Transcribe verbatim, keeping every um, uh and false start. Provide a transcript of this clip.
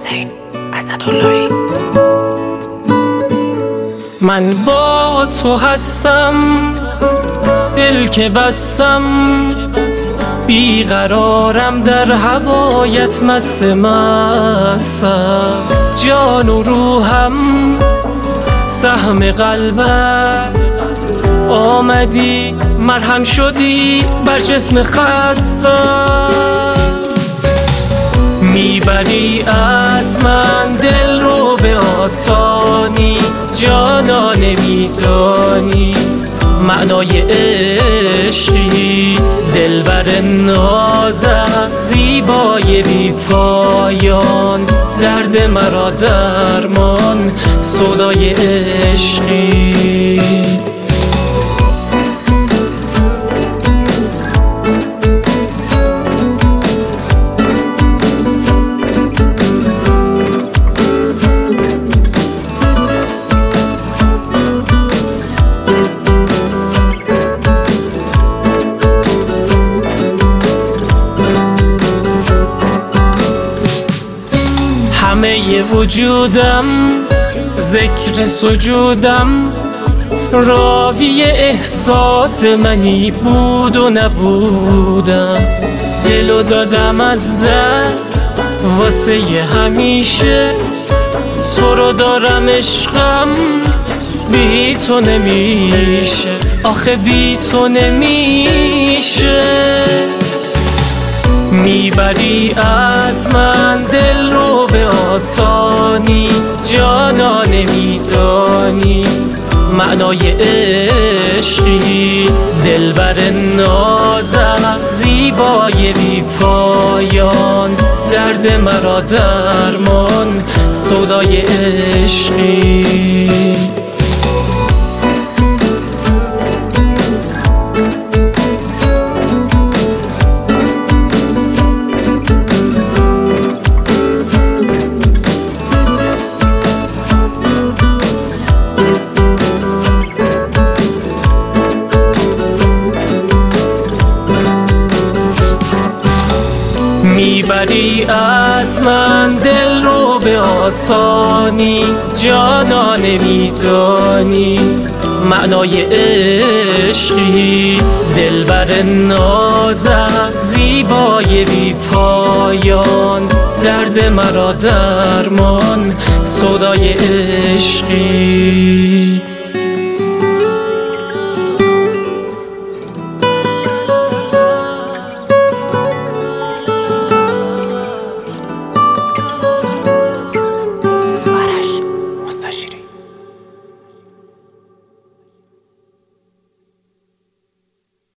حسین اسداللهی. من با تو هستم، دل که بستم، بیقرارم در هوایت مست مستم. جان و روحم سهم قلبت، آمدی مرهم شدی بر جسم خستم. میبری از من دل رو به آسانی، جانا نمیدانی معنای عشقی. دلبر نازم زیبای بی پایان، درد مرا درمان سودای عشقی. همه وجودم ذکر سجودم، راوی احساس منی بود و نبودم. دلو دادم از دست واسه همیشه، تو رو دارم عشقم بی تو نمیشه، آخه بی تو نمیشه. میبری از من دل رو به آسانی، جانا نمیدانی معنای عشقی. دلبر نازم زیبای بی پایان، درد مرا درمان سودای عشقی. میبری از من دل رو به آسانی، جانا نمیدانی معنای عشقی. دلبر نازم زیبای بی پایان، درد مرا درمان سودای عشقی.